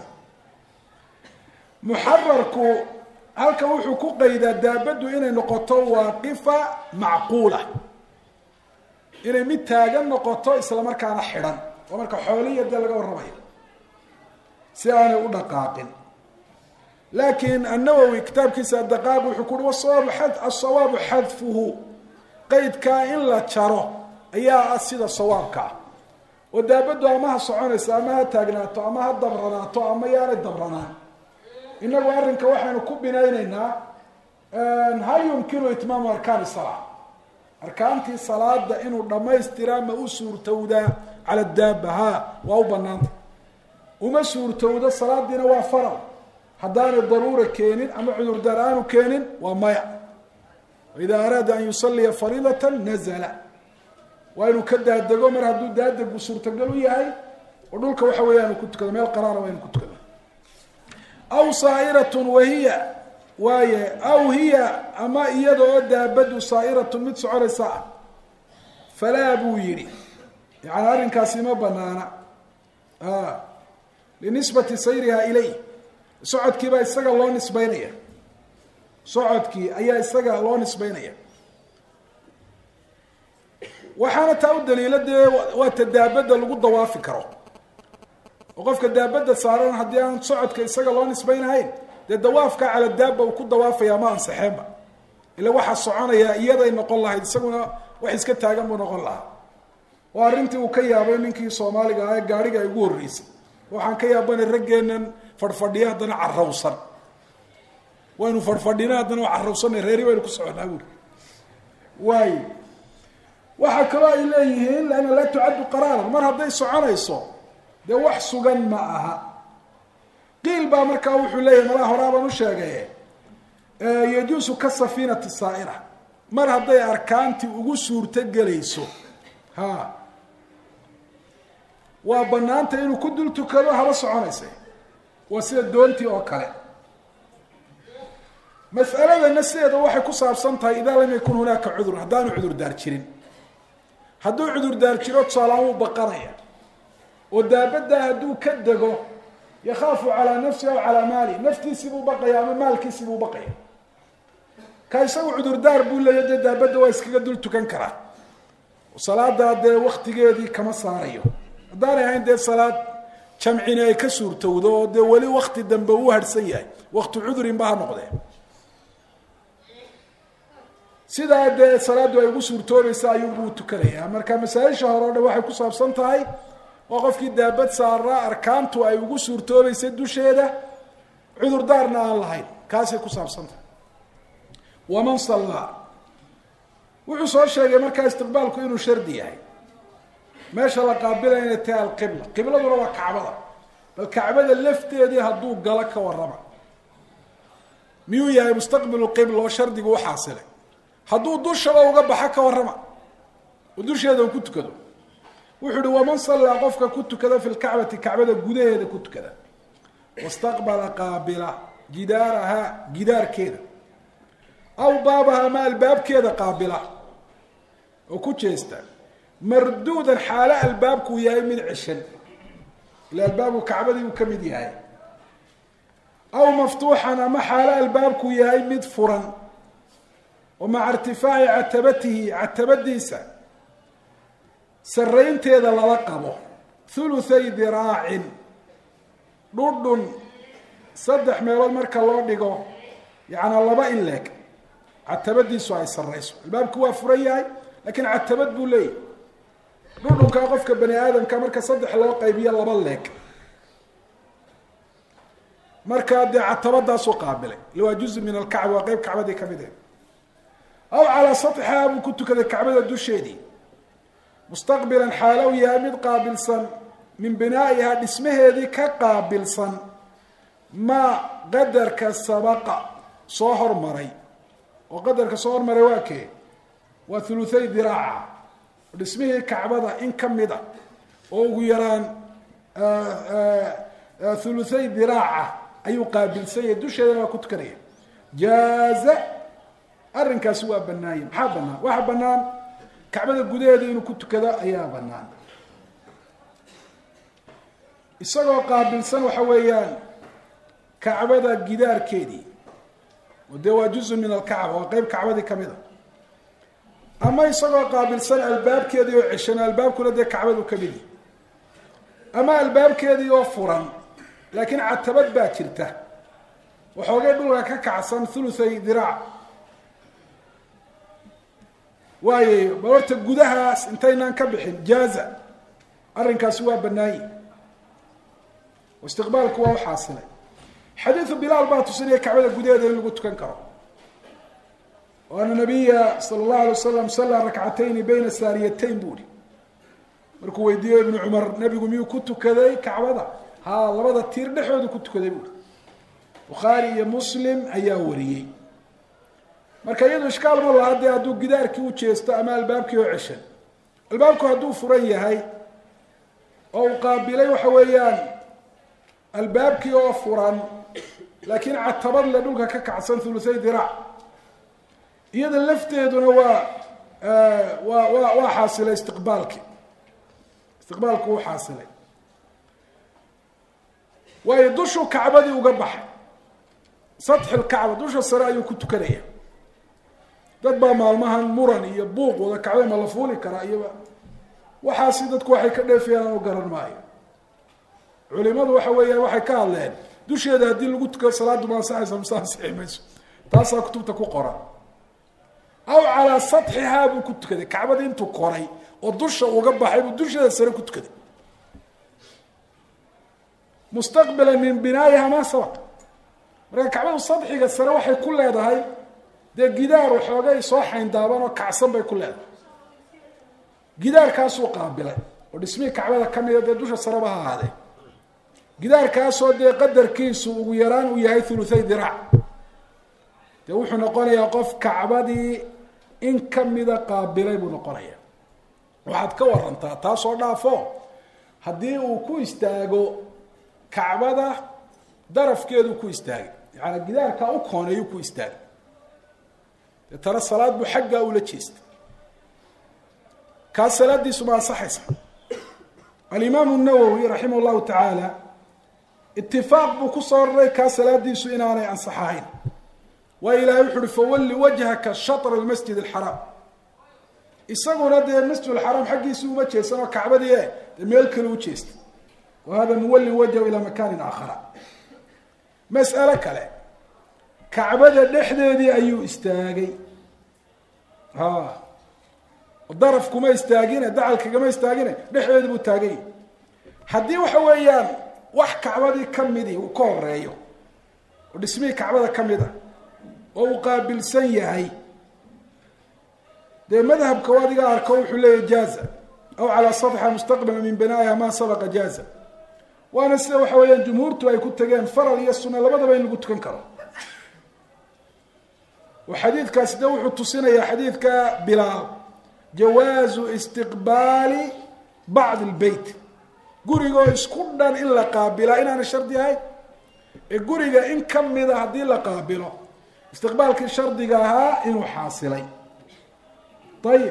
muxararku halkan wuxuu ku qaydaa daabaddu inay noqoto waaqifa macquula, inay mid taagan noqoto isla markaana xidhan, oo marka xooliya dee laga warramayo si aanay u dhaqaaqin. laakin annawowi kitaabkiisa adaqaaq wuxuu ku uhi wasawaabu asawaabu xadfuhu, qeydkaa in la jaro ayaa ah sida sawaabka ah. oo daabaddu ama ha soconayso, ama ha taagnaato, ama ha dabranaato, ama yaanay dabranaan. inagu arrinka waxaynu ku binaynaynaa hal yumkinu itmaamu arkaani salaa, arkaantii salaada inuu dhamaystiraa ma u suurtowdaa cala daaba? ha waa u banaanta. uma suurtowdo, salaadiina waa faral, haddaanay daruura keenin ama cudurdaar aanu keenin waa maya. waidaa araada an yusaliya fariidatan nazala, waa inuu ka daadego mar hadduu daadegu suurtagal u yahay, oo dhulka waxa weeyaan ku tukado, meel qaraara waa inu ku tukado. aw saa'iratun wahiya waaye aw hiya, ama iyada oo daabadu saa'iratun mid soconaysa ah, falaa buu yidhi, yani arrinkaasi ma banaana linisbati sayriha ilayh, socodkii baa isaga loo nisbeynaya, socodkii ayaa isaga loo nisbeynaya. waxaana taa u daliila dee waa ta daabadda lagu dawaafi karo, oo qofka daabadda saaran haddii aan socodka isaga loo nisbeynahayn, dee dawaafka cala daaba uu ku dawaafaya ma ansixeenba. ila waxaa soconaya iyaday noqon lahayd, isaguna wax iska taagan buu noqon lahaa. oo arrintii uu ka yaabay ninkii soomaaliga ah ee gaadhiga ay ugu horreysay, waxaan ka yaabanay raggeennan fadhfadhiya haddana carrawsan, waynu fadhfadhina haddana waa carrawsanay, reeri waynu ku soconaa buuri. waayo waxaa kaloo ay leeyihiin laanna laa tucaddu qaraaran, mar hadday soconayso dee wax sugan ma aha. qiil baa markaa wuxuu leeyahay, malaa horaa baan u sheegay, yajuusu ka safiinati saa'ira, mar hadday arkaantii ugu suurto gelayso, ha waa banaanta inuu ku dul tukado haba soconaysa, waa sida doontii oo kale. mas'aladana sideeda waxay ku saabsan tahay idaa lam yakun hunaaka cudur, haddaanu cudurdaar jirin. hadduu cudurdaar jiro tusaalaan wuu baqanaya, oo daabaddaa hadduu ka dego yakhaafu calaa nafsihi aw calaa maali, naftiisii buu baqaya ama maalkiisii buu baqaya. ka isagu cudurdaar buu leeya, dee daabadda waa iskaga dul tukan karaa, salaadaa dee waktigeedii kama saarayo. haddaanay ahayn dee salaad jamcini ay ka suurtowdo oo dee weli wakti dambe uu harhsan yahay, wakti cudurin ba ha noqdee, sidaa dee salaaddu ay ugu suurtoobaysa ayuunbuu tukanayaa. marka masaa-isha hore o dhan waxay ku saabsan tahay oo qofkii daabad saaraa arkaantu ay ugu suurtoobaysa dusheeda, cudurdaarna aan lahayn, kaasay ku saabsan tahay. waman sallaa wuxuu soo sheegay markaa istiqbaalku inuu shardi yahay, meesha la qaabilaya inay tahay alqibla, qibladuna waa kacbada. bal kacbada lafteedii hadduu galo ka warrama miyuu yahay mustaqbilu qibla oo shardigu u xaasilay hadduu dushaba uga baxa ka warrama oo dusheeda uu ku tukado wuxuu uhi waman sallaa qofka ku tukada fi lkacbati kacbada gudaheeda ku tukada wastaqbala qaabila jidaaraha gidaarkeeda aw baabaha ama albaabkeeda qaabila oo ku jeesta marduudan xaalo albaabkuu yahay mid ceshan ila albaabku kacbadii uu ka mid yahay aw maftuuxan ama xaalo albaabkuu yahay mid furan oo maca irtifaaci catabatihi catabadiisa saraynteeda lala qabo thuluthay diraacin dhudhun saddex meelood marka loo dhigo yacnaa laba in leeg catabadiisu ay sarayso albaabku waa furan yahay laakiin catabad buu leeyahy dhudhunkaa qofka bani aadamka marka saddex loo qaybiyo laba leeg markaa dee catabadaasuu qaabilay ila waa juzun min alkacba waa qeyb kacbadii kamid ah aw calaa satxihaa buu ku tukaday kacbada dusheedii mustaqbilan xaalow yahay mid qaabilsan min binaa'ihaa dhismaheedii ka qaabilsan maa qadarka sabaqa soo hormaray oo qadarka soo hormaray waa kee waa thuluthay diraaca dhismihii kacbada in ka mid a oo ugu yaraan thuluthay diraaca ayuu qaabilsan yahay dusheedana waa ku tukanaya jaaza arrinkaasi waa banaanye maxaa banaan waxa banaan kacbada gudaheeda inuu ku tukado ayaa banaan isagoo qaabilsan waxa weeyaan kacbada gidaarkeedii oo dee waa juzun min alkacba waa qeyb kacbadii kamid a ama isagoo qaabilsan albaabkeedii oo ceshan albaabkuna dee kacbadu kamid yahy ama albaabkeedii oo furan laakiin catabad baa jirta waxoogay dhulka ka kacsan thuluthay diraac waayo bal horta gudahaas intaynaan ka bixin jaaza arrinkaasi waa banaanye istiqbaalku waa u xaasilay xadiidu bilaal baa tusinaya kacbada gudaheeda in lagu tukan karo o ana nabiya sala allahu alay wasalam sallaa rakcatayni bayna saariyatayn buu ihi markuu weydiiyo ibnu cumar nabigu miyuu ku tukaday kacbada haa labada tiir dhexoodu ku tukaday buui bukhaari iyo muslim ayaa wariyey marka iyadu ishkaal ma laha dee hadduu gidaarkii u jeesto ama albaabkii oo ceshan albaabku hadduu furan yahay oo uu qaabilay waxa weeyaan albaabkii oo furan laakiin catabad le dhulka ka kacsan thuluthay diraac iyada lafteeduna waa waa waa waa xaasilay istiqbaalki istiqbaalku uu xaasilay waayo dushuu kacbadii uga baxay satxi lkacba dusha sare ayuu ku tukanaya dad baa maalmahan muran iyo buuq wada kacbada ma la fuuli karaa iyoba waxaasi dadku waxay ka dheefayaan u garan maayo culimadu waxa weeyaan waxay ka hadleen dusheeda haddii lagu tukado salaadu ma ansaxaysa mase ansixi mayso taasaa kutubta ku qoran aw calaa satxihaa buu ku tukaday kacbadii intuu koray oo dusha uga baxay buu dusheeda sare ku tukaday mustaqbilan min binaayiha maa sabaq marka kacbadu sadxiga sare waxay ku leedahay dee gidaar waxoogay soo xayndaaban oo kacsan bay ku leedahay gidaarkaasuu qaabilay oo dhismihii kacbada ka mida dee dusha sareba ha ahaadee gidaarkaasoo dee qadarkiisu ugu yaraan uu yahay thuluthay diraac dee wuxuu noqonayaa qof kacbadii in kamida qaabilay buu noqonaya waxaad ka warantaa taasoo dhaafo haddii uu ku istaago kacbada darafkeedu ku istaagay yaani gidaarkaa u kooneeyuu ku istaagay dee tana salaad buu xaggaa ula jeestay kaas salaadiisu ma ansaxaysa alimaamu nawowi raximah llahu tacaala itifaaq buu ku soo raray kaa salaadiisu inaanay ansaxahayn waayo ilahay wuxu uhi fawalli wajhaka shatra almasjid alxaraam isaguna dee masjid alxaraam xaggiisi uma jeesan oo kacbadii e dee meel kale u jeestay wa hada muwalli wajhahu ilaa makaanin aakhara mas'alo kale kacbada dhexdeedii ayuu istaagay ha daraf kuma istaagine dacal kagama istaagine dhexdeedii buu taagay haddii waxa weeyaan wax kacbadii kamidii uu ka horeeyo oo dhismihii kacbada ka mid a oo uu qaabilsan yahay dee madhabka u adiga arko wuxuu leeyahy jaaza aw calaa satxa mustaqbila min binaa'iha ma sabaqa jaaza waana sida waxa weeyaan jumhuurtu ay ku tageen faral iyo sunna labadaba in lagu tukan karo. وحديث ده وحو تصينا حديث بلال جواز استقبال بعض البيت قريقو اسكنا إلا قابلة إن أنا شرطي هاي قريقا إن كم إذا هدي إلا قابلة استقبال كل شرطي ها إنه حاصلي. طيب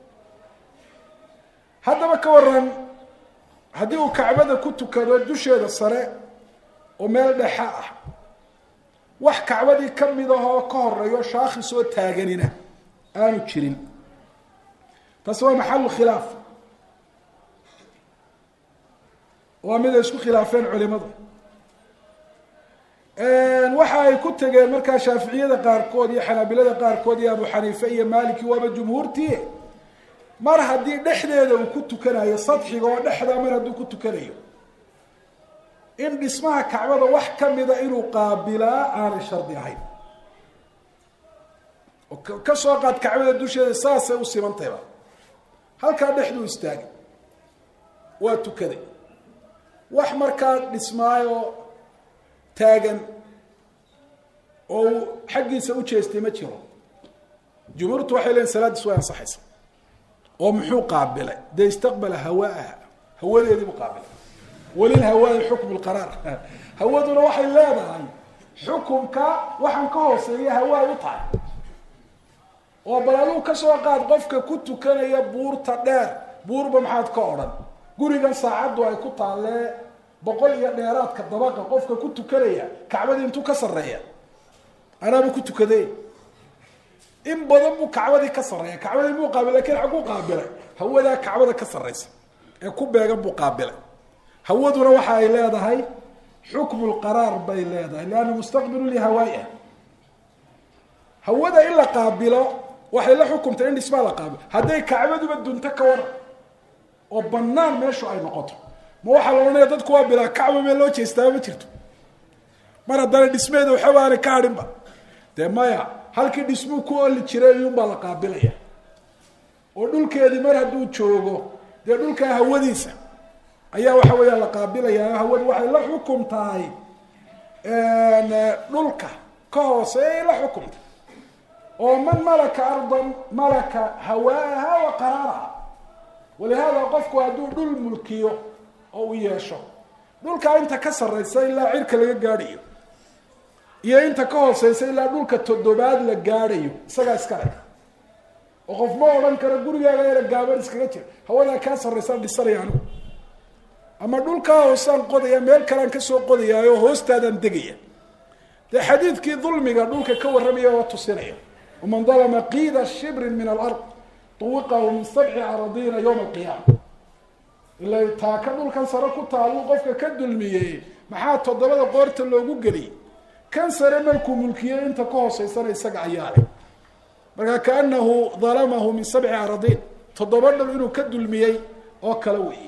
هذا ما كورن هديه كعبة كنت كردوش هذا الصلاة ومال دحاء wax kacbadii kamid ah ka horeeyo shaakhi soo taaganina aanu jirin taas waa maxal khilaaf waa mid isku khilaafeen culimadu een waxa ay ku tageen marka shaafiiciyada qaar kood iyo xanaabilada qaar kood iyo abu xaniifa iyo maaliki waa jumhuurtii mar hadii dhexdeeda uu ku tukanayo sadxiga oo dhexda mar hadii ku tukanayo in dhismaha kacbada wax kamida inuu qaabilaa aan shardi ahayn oo ka soo qaad kacbada dusheeda saas ay u simantayba halka dhexdu istaagay waa tukaday wax markaa dhismaayo taagan oo xaqiisa u jeestay ma jiro jumhuurtu waxay leeyihiin salaad soo ansaxaysa oo muxuu qaabilay de istaqbala hawaaha hawadeedii muqaabilay وللهواء حكم القرار هوادنا waxay leedahay xukunka waxan ka hooseeyo hawaa u tahay oo baladu ka soo qaad qofka ku tukanaya buurta dheer buurba maxaad ka oran gurigan saacadu ay ku taalee boqol iyo dheeraadka dabaqa qofka ku tukanaya kacbada intuu ka sareeya anaaba ku tukaday in badan buu kacbada ka sareeya kacbada muu qaabilay laakiin xaqu qaabilay hawada kacbada ka sareysa ee ku beegan buu qaabilay هودنا وحا إلى هاي حكم القرار بين هذا لأنه مستقبل لهوائه هودا إلا قابله وحا إلا حكم تين اسمه لا قابل هذا كعبة بدون تكور وبنان ماشوا أي نقطة ما وحا لونا يدكوا بلا كعبة من لو تستوي ترتو مرة دار اسمه ده وحوار كارم ده ما يا هل كده اسمه كل شيء يوم بلا قابله يا ودول كده مرة دو تشوجو ده دول كه هوديسه ayaa waxa weeyaan la qaabilayaa hawad waxay la xukumtaay een dhulka ka hooseeya la xukumta oo man malaka ardan malaka hawaaha wa qararaha ولهذا qofku haduu dhul mulkiyo oo u yeesho dhulka inta ka sareysa ilaa cirka laga gaadhiyo iyo inta ka hooseysa ilaa dhulka toddobaad la gaadhiyo isaga iska leh oo qof ma oran karo gurigaaga yar gaaban iskaga jir hawada ka sareysa dhisarayaan ama dhulka hoosan qodaya meel kale ka soo qodayaayo hoostaadan degaya de xadiidkii dulmiga dhulka ka waramaya oo tusinaya ومن ظلم قيد الشبر من الارض طوقه من سبع اراضين يوم القيامه الا تاكدل كان سره ku taalo qofka ka dulmiyay maxaa todobada qoorta loogu gali kan sare markuu mulkiyo inta ka hooseysan isaga ayaale marka kaanahu ظلمه من سبع اراضين todobada inuu ka dulmiyay oo kala weeyay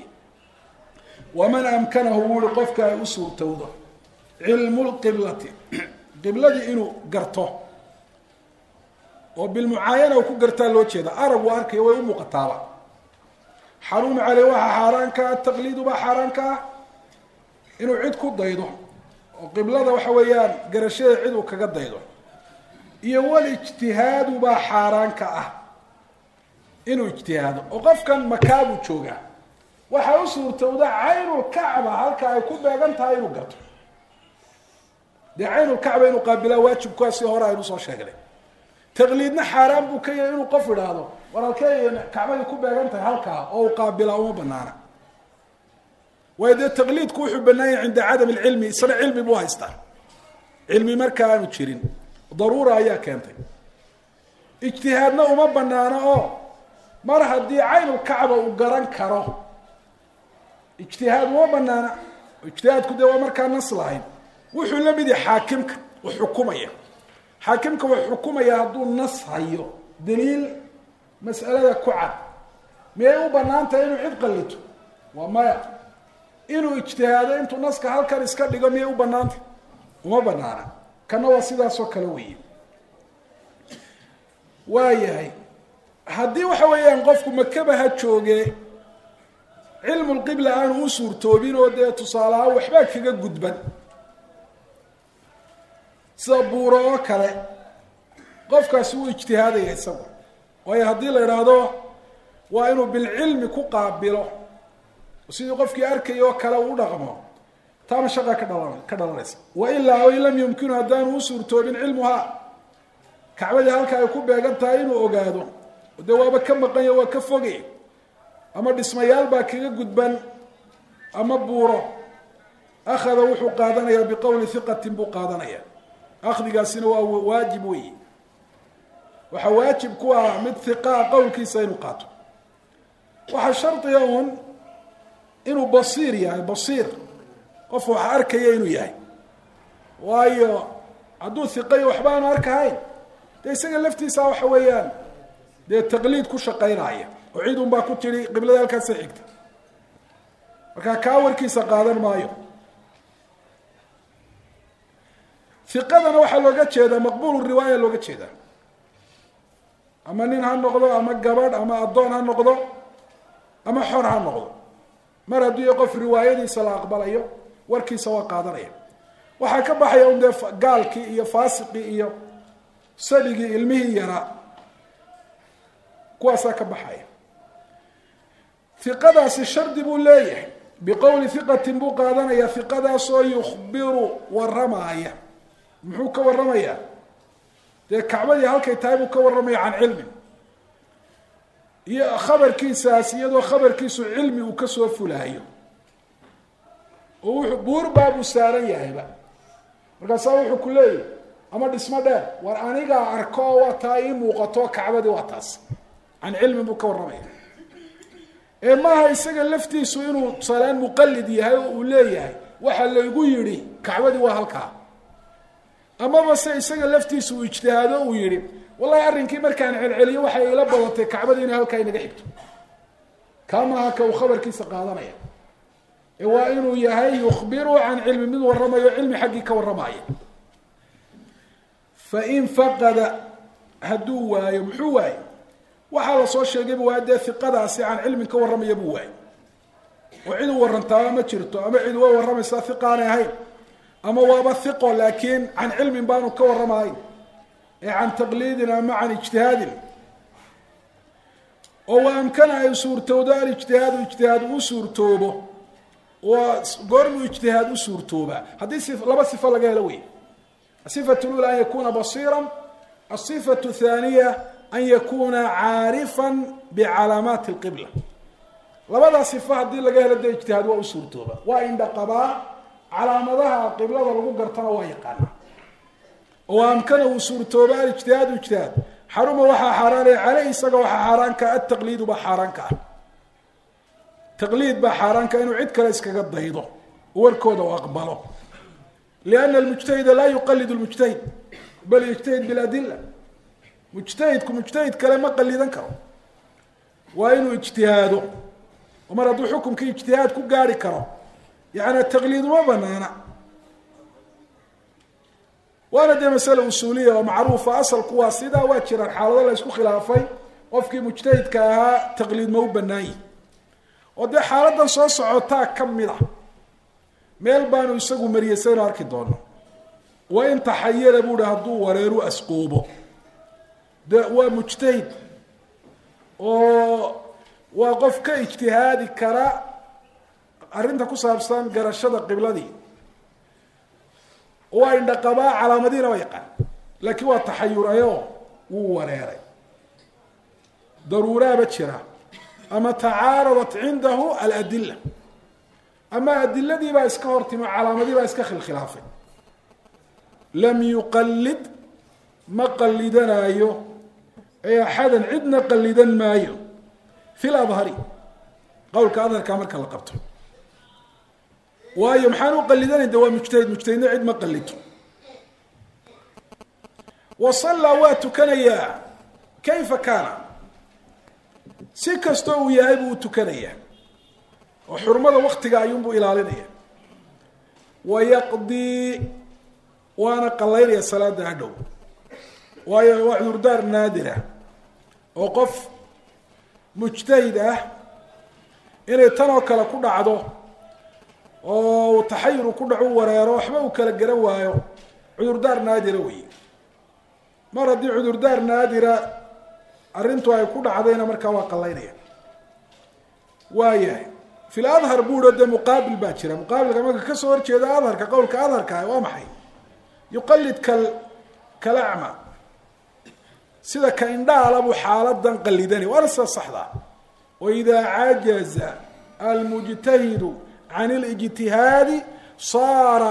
ومن أمكنه ولقفك أسوء توضع علم القبلة قبلة إنه قرته وبالمعاينة وكو قرتها لو تشيدا أرب وأركي ويوم قطالة حرام عليه وها حارانك التقليد وها حارانك إنه عيد كو ضيضه وقبلة وحويان قرشيه عيد وكقد ضيضه يوال اجتهاد وها حارانك أه إنه اجتهاد وقف كان مكابو تشوغا waxa uu suurtooda caynul kaaba halka ay ku beegan tahay inuu gato de caynul kaaba inuu qaabila waajibkaasi hore aynu soo sheegnay taqliidna xaraam buu ka yahay inuu qof idhaahdo walaalkay kaabada ku beegan tahay halka oo qaabila uma banaana wayda taqliidku wuxuu banaayay inda adam ilmi isla ilmi buu haystaa ilmi marka aanu jirin daruura ayaa keentay ijtihaadna uma banaana oo mar hadii caynul kaaba uu garan karo اجتهاد وبنانا اجتهاد كده ومركا نص لاين وحو لمدي حاكمك وحكوميه حاكمك وحكوميه هدو نص هيو دليل مساله كعب ما هو بنانته انه عيد قلته وما انه اجتهاد انت نصك halkan iska dhigo ma u banaanta uma banaana kana waa sidaas oo kale weey waayahay hadii waxa weeyaan qofku makabaha jooge cilmu lqibla aanu u suurtoobin oo dee tusaalahaan waxbaa kaga gudban sida buuro oo kale qofkaasi wuu ijtihaadaya isagu waayo haddii la idhaahdo waa inuu bilcilmi ku qaabilo sidii qofkii arkaya oo kale uu dhaqmo taama shaqa ka dhalan ka dhalanaysa wailaa o in lam yumkinu haddaanu u suurtoobin cilmuhaa kacbadii halka ay ku beegan tahay inuu ogaado dee waaba ka maqanya waa ka foge ama dhismayaal baa kaga gudban ama buuro akhada wuxuu qaadanayaa biqowli hiqatin buu qaadanaya akhdigaasina waa waajib weyi waxaa waajib ku ah mid hiqaa qowlkiisa inuu qaato waxaa shardiga un inuu basiir yahay basiir qof wax arkaya inuu yahay waayo hadduu hiqayo waxba aanu arkahayn dee isaga laftiisa waxa weeyaan dee taqliid ku shaqaynaya oo cid un baa ku tiri qiblada halkaasa xigta markaa kaa warkiisa qaadan maayo hiqadana waxaa looga jeedaa maqbuulu riwaaya looga jeedaa ama nin ha noqdo ama gabadh ama addoon ha noqdo ama xor ha noqdo mar haddii qof riwaayadiisa la aqbalayo warkiisa waa qaadanaya waxaa ka baxaya un dee gaalkii iyo faasiqii iyo sadigii ilmihii yaraa kuwaasaa ka baxaya hiqadaasi shardi buu leeyahay biqowli hiqatin buu qaadanaya hiqadaasoo yukhbiru waramaaya muxuu ka waramayaa dee kacbadii halkay tahay buu ka warramaya can cilmin iyo khabarkiisaas iyadoo khabarkiisu cilmi uu kasoo fulaayo oo wuxuu buur baabuu saaran yahayba markaasaa wuxuu ku leeyahy ama dhismo dheer war anigaa arko waa taa ii muuqato kacbadii waa taas can cilmin buu ka warramaya ee maaha isaga laftiisu inuu tusaalaan muqalid yahay oo uu leeyahay waxa laygu yidhi kacbadii waa halkaa amaba se isaga laftiisu uu ijtihaado uu yihi wallahi arrinkii markaan celceliyo waxay ila badatay kacbadii inay halkaa inaga xigto kaa maaha ka uu khabarkiisa qaadanaya ee waa inuu yahay yukhbiru can cilmi mid warramayo cilmi xaggii ka warramaya fain faqada hadduu waayo muxuu waayo waxaa lasoo sheegayba waa dee hiqadaasi can cilmin ka warramaya buu waayo oo cid u warantaaba ma jirto ama cid waa warramaysaa hiqa aanay ahayn ama waaba hiqo laakiin can cilmin baanu ka warramahayn ee can taqliidin ama can ijtihaadin oo wa amkana ay suurtowdo alijtihaadu ijtihaad u suurtoobo waa goormuu ijtihaad u suurtoobaa haddii si laba sifo laga helo wey asifatu lula an yakuna basiira asifatu thaniya an yakuna caarifan bicalaamaati lqibla labadaa sifo haddii laga helo dee ijtihaad waa u suurtooba waa indhaqabaa calaamadaha qiblada lagu gartana waa yaqaana oo amkana uu suurtooba alijtihaadu ijtihaad xaruma waxaa xaaraanaya caleyh isaga waxaa xaaraanka ataqliidu baa xaaraanka ah taqliid baa xaaraanka inuu cid kale iskaga daydo warkooda u aqbalo liana almujtahida laa yuqalid lmujtahid bal yajtahid biladila mujtahidku mujtahid kale ma qalidan karo waa inuu ijtihaado oo mar hadduu xukumkii ijtihaad ku gaari karo yani taqliid uma banaana waana dee masale usuuliya oo macruufa asalku waa sidaa waa jiraan xaalado la isku khilaafay qofkii mujtahidka ahaa taqliid ma u banaanyi oo dee xaaladan soo socotaa ka mid a meel baanu isagu mariyay saynu arki doono wa in taxayara buu hi hadduu wareeru asqoobo de waa mujtahid oo waa qof ka ijtihaadi kara arrinta ku saabsan garashada qibladii waa indhaqabaa calaamadiina waa yaqaan laakiin waa taxayurayo wuu wareeray daruuraaba jira ama tacaaradat cindahu aladila ama adiladii baa iska hortimo calaamadii baa iska khilkhilaafay lam yuqalid ma qalidanaayo ee axadan cidna qalidan maayo fi ladhari qowlka adharkaa marka la qabto waayo maxaan u qalidanay de waa mujtahid mujtahidna cid ma qalido wasallaa waa tukanayaa kayfa kaana si kastoo uu yahay buu u tukanayaa oo xurmada waktiga ayuunbuu ilaalinaya wayaqdii waana qalaynaya salaada hadhow waayo waa cudurdaar naadira oo qof mujtahid ah inay tan oo kale ku dhacdo oo taxayur ku dhaco wareero waxba uu kala garan waayo cudurdaar naadira weeye mar haddii cudurdaar naadira arrintu ay ku dhacdayna markaa waa qallaynaya waayahay fi ladhar buuho dee muqaabil baa jira muqaabilka marka kasoo horjeeda adharka qowlka adharka ah waa maxay yuqalid kal kalacma sida ka indhaala buu xaaladan qalidani waana sida saxda waidaa cajaza almujtahidu can اlijtihaadi saara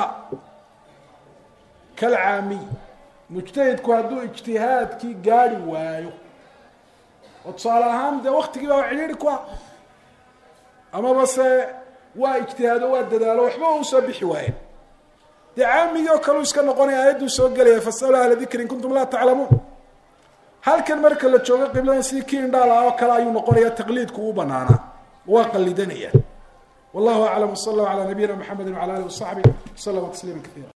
kalcaamiy mujtahidku hadduu ijtihaadkii gaari waayo oo tusaale ahaan dee waktigii baa cidhiiri ku ah amaba se waa ijtihaado waa dadaalo waxba usoo bixi waayeen dee caamigii oo kaleu iska noqonaya aayadduu soo gelaya fasalu ahla dikri in kuntum laa taclamuun halkan marka la joogo qibladan sidii kii indhaala oo kale ayuu noqonaya taqliidku u banaanaa waa qalidanaya wallahu aclam wsala allahu calaa nabiyina mxamedi wala alihi wasaxbi waslama tasliima kaiira